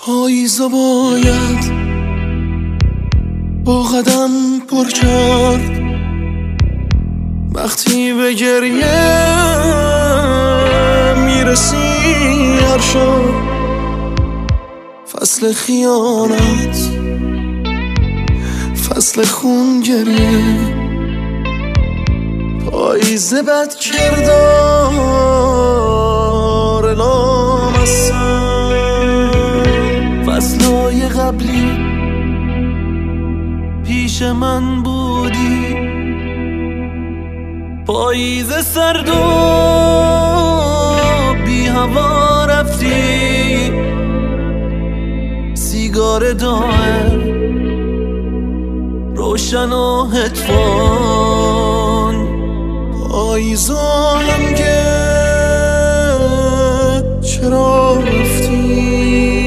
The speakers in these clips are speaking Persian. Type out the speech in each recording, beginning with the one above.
پاییزا باید با قدم پر کرد وقتی به گریه میرسی هر شب. فصل خیانت، فصل خون گریه، پاییز بد کردار لامصب. فصلهای قبلی پیش من بودی، پاییز سرد و بی هوا رفتی، سیگار دائم روشن و هدفون. پاییزا هم که چرا رفتی؟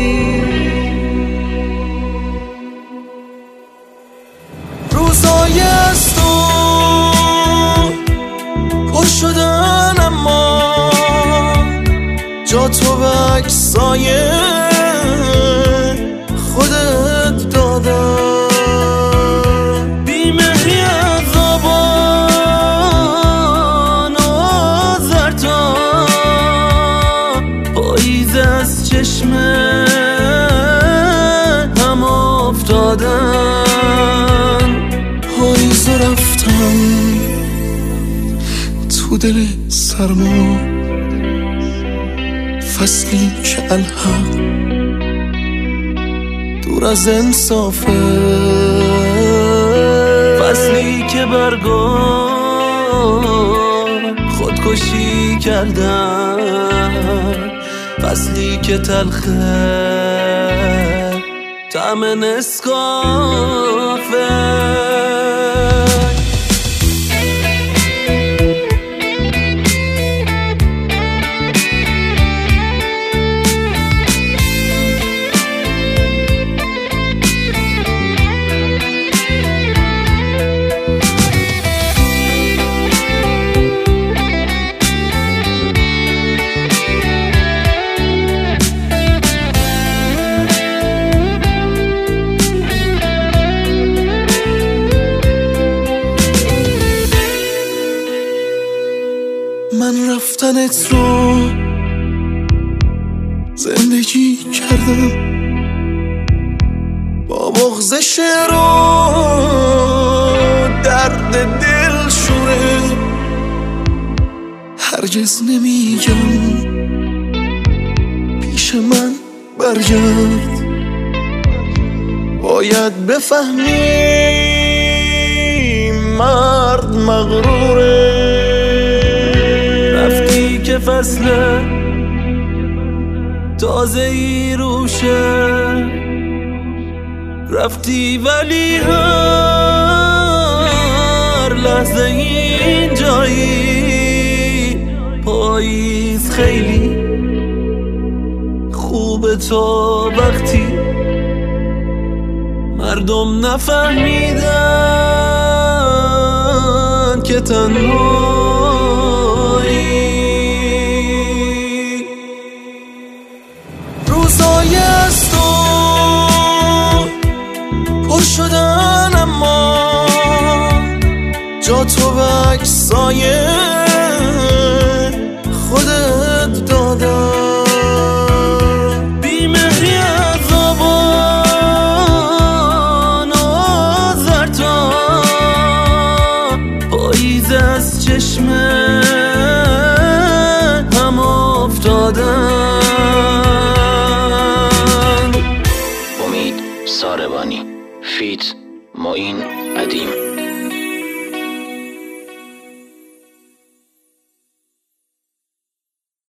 روزای از تو پر شدن اما جا تو به عکسای خودت دادم. بیمهری عذابان و زرتا، پاییز از چشم هم افتادن. پاییز رفتن تو دل سرما، فصلی که الحق دور از انصافه، فصلی که برگا خودکشی کردن، فصلی که تلخه طعم نسکافه. من رفتنت رو زندگی کردم، با بغض شعر و درد دل شوره. هرگز نمیگم پیش من برگرد، باید بفهمی مرد مغروره. رفتی که فصل تازه ای روشه، رفتی ولی هر لحظه این جایی. پاییز خیلی خوبه تا وقتی مردم نفهمیدن که تنهایی. روزای از تو پر شدن اما جا تو به عکسای خودت دادم. بیمهری عذابان و زرتا، پاییز از چشم هم افتادن. امید ساربانی، فیت معین قدیم.